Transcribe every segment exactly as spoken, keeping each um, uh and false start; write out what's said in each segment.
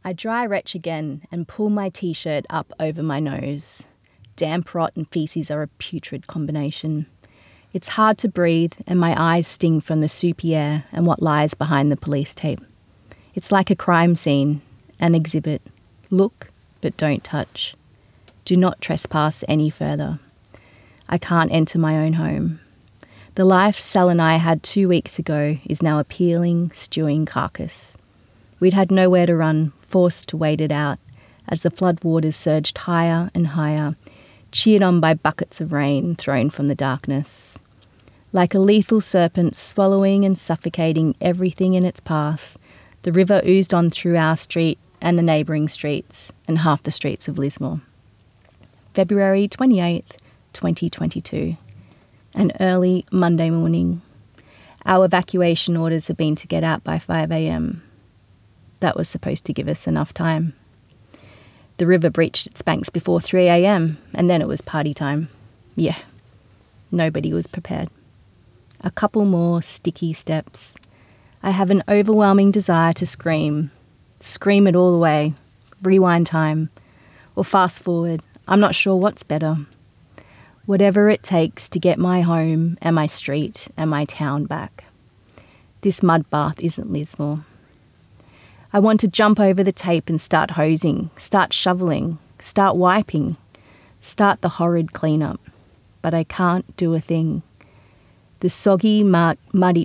I dry retch again and pull my t-shirt up over my nose. Damp rot and faeces are a putrid combination. It's hard to breathe and my eyes sting from the soupy air and what lies behind the police tape. It's like a crime scene, an exhibit. Look, but don't touch. Do not trespass any further. I can't enter my own home. The life Sal and I had two weeks ago is now a peeling, stewing carcass. We'd had nowhere to run, forced to wait it out, as the floodwaters surged higher and higher, cheered on by buckets of rain thrown from the darkness. Like a lethal serpent swallowing and suffocating everything in its path, the river oozed on through our street and the neighbouring streets and half the streets of Lismore. February twenty-eighth, twenty twenty-two. An early Monday morning. Our evacuation orders had been to get out by five a.m. That was supposed to give us enough time. The river breached its banks before three a.m. and then it was party time. Yeah, nobody was prepared. A couple more sticky steps. I have an overwhelming desire to scream. Scream it all the way. Rewind time. Or fast forward. I'm not sure what's better. Whatever it takes to get my home and my street and my town back. This mud bath isn't Lismore. I want to jump over the tape and start hosing, start shoveling, start wiping, start the horrid cleanup. But I can't do a thing. The soggy, mud, muddy,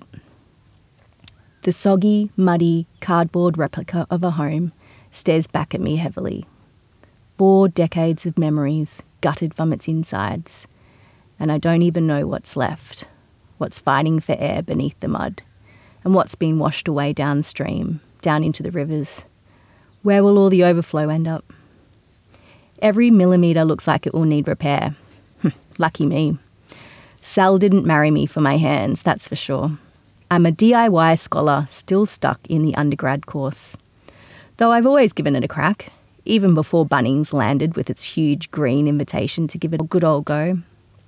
the soggy, muddy cardboard replica of a home stares back at me heavily. Four decades of memories gutted from its insides, and I don't even know what's left, what's fighting for air beneath the mud, and what's been washed away downstream, down into the rivers. Where will all the overflow end up? Every millimetre looks like it will need repair. Lucky me. Sal didn't marry me for my hands, that's for sure. I'm a D I Y scholar still stuck in the undergrad course. Though I've always given it a crack, even before Bunnings landed with its huge green invitation to give it a good old go.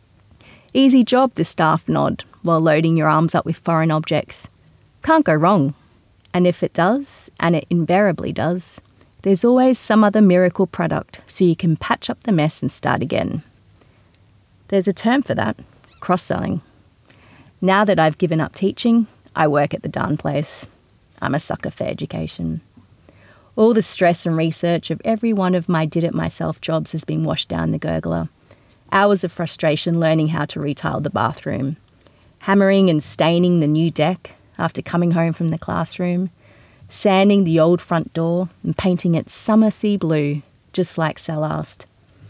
Easy job, the staff nod, while loading your arms up with foreign objects. Can't go wrong. And if it does, and it invariably does, there's always some other miracle product so you can patch up the mess and start again. There's a term for that. Cross-selling. Now that I've given up teaching, I work at the darn place. I'm a sucker for education. All the stress and research of every one of my did-it-myself jobs has been washed down the gurgler. Hours of frustration learning how to retile the bathroom. Hammering and staining the new deck after coming home from the classroom. Sanding the old front door and painting it summer sea blue, just like Sal asked.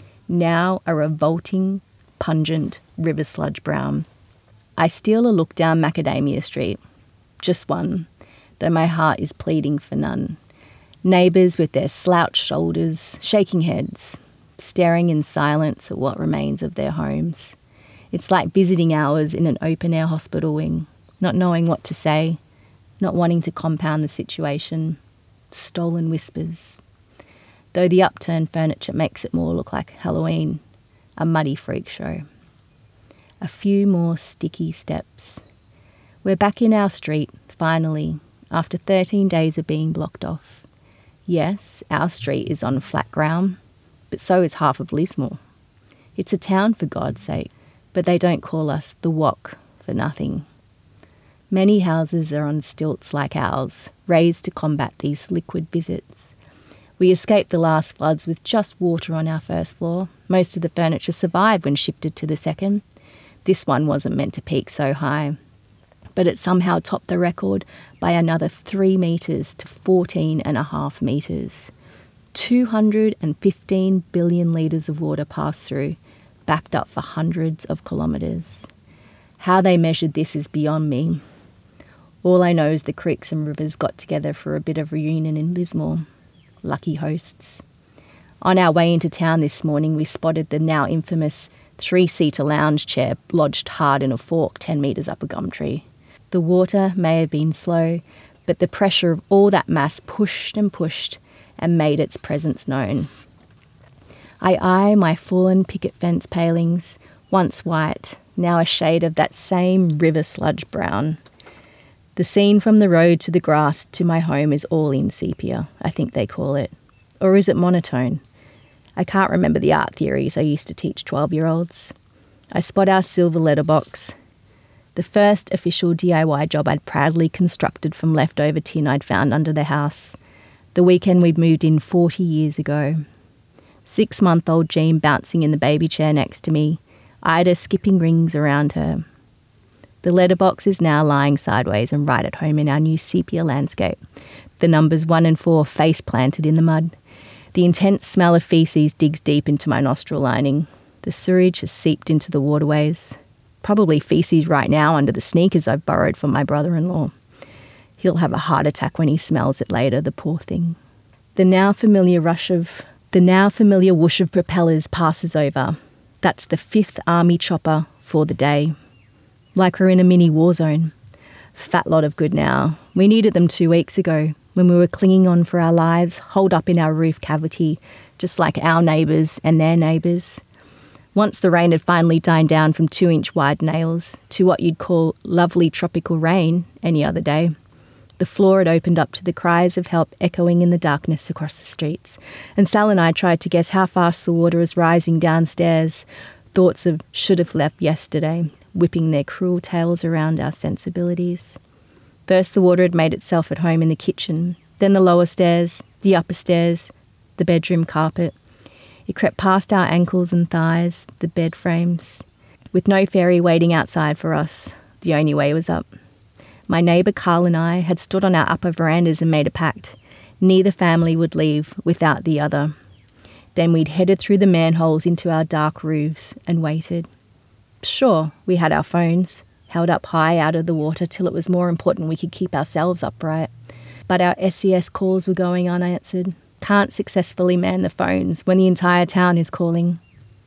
Now a revolting, pungent river sludge brown. I steal a look down Macadamia Street. Just one, though my heart is pleading for none. Neighbours with their slouched shoulders, shaking heads, staring in silence at what remains of their homes. It's like visiting hours in an open-air hospital wing, not knowing what to say, not wanting to compound the situation. Stolen whispers. Though the upturned furniture makes it more look like Halloween. A muddy freak show. A few more sticky steps. We're back in our street, finally, after thirteen days of being blocked off. Yes, our street is on flat ground, but so is half of Lismore. It's a town for God's sake, but they don't call us the W O C for nothing. Many houses are on stilts like ours, raised to combat these liquid visits. We escaped the last floods with just water on our first floor. Most of the furniture survived when shifted to the second. This one wasn't meant to peak so high, but it somehow topped the record by another three metres to fourteen and a half metres. two hundred fifteen billion litres of water passed through, backed up for hundreds of kilometres. How they measured this is beyond me. All I know is the creeks and rivers got together for a bit of reunion in Lismore. Lucky hosts. On our way into town this morning, we spotted the now infamous three-seater lounge chair lodged hard in a fork ten metres up a gum tree. The water may have been slow, but the pressure of all that mass pushed and pushed and made its presence known. I eye my fallen picket fence palings, once white, now a shade of that same river sludge brown. The scene from the road to the grass to my home is all in sepia, I think they call it. Or is it monotone? I can't remember the art theories I used to teach twelve-year-olds. I spot our silver letterbox, the first official D I Y job I'd proudly constructed from leftover tin I'd found under the house, the weekend we'd moved in forty years ago. Six-month-old Jean bouncing in the baby chair next to me, Ida skipping rings around her. The letterbox is now lying sideways and right at home in our new sepia landscape, the numbers one and four face planted in the mud. The intense smell of faeces digs deep into my nostril lining. The sewage has seeped into the waterways. Probably faeces right now under the sneakers I've borrowed from my brother-in-law. He'll have a heart attack when he smells it later, the poor thing. The now familiar rush of, the now familiar whoosh of propellers passes over. That's the fifth army chopper for the day. Like we're in a mini war zone. Fat lot of good now. We needed them two weeks ago when we were clinging on for our lives, holed up in our roof cavity, just like our neighbours and their neighbours. Once the rain had finally died down from two-inch wide nails to what you'd call lovely tropical rain any other day, the floor had opened up to the cries of help echoing in the darkness across the streets, and Sal and I tried to guess how fast the water was rising downstairs, thoughts of should have left yesterday, whipping their cruel tails around our sensibilities. First the water had made itself at home in the kitchen, then the lower stairs, the upper stairs, the bedroom carpet. It crept past our ankles and thighs, the bed frames. With no ferry waiting outside for us, the only way was up. My neighbour Carl and I had stood on our upper verandas and made a pact. Neither family would leave without the other. Then we'd headed through the manholes into our dark roofs and waited. Sure, we had our phones, held up high out of the water till it was more important we could keep ourselves upright. But our S E S calls were going unanswered. Can't successfully man the phones when the entire town is calling.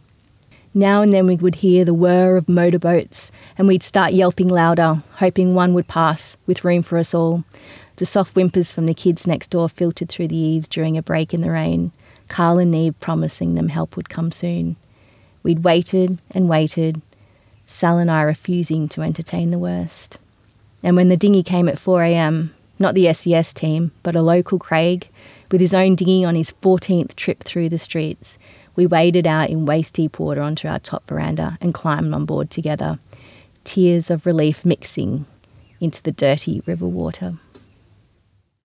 Now and then we would hear the whir of motorboats and we'd start yelping louder, hoping one would pass, with room for us all. The soft whimpers from the kids next door filtered through the eaves during a break in the rain, Carl and Neve promising them help would come soon. We'd waited and waited, Sal and I refusing to entertain the worst. And when the dinghy came at four a.m, not the S E S team, but a local Craig, with his own dinghy on his fourteenth trip through the streets, we waded out in waist-deep water onto our top veranda and climbed on board together, tears of relief mixing into the dirty river water.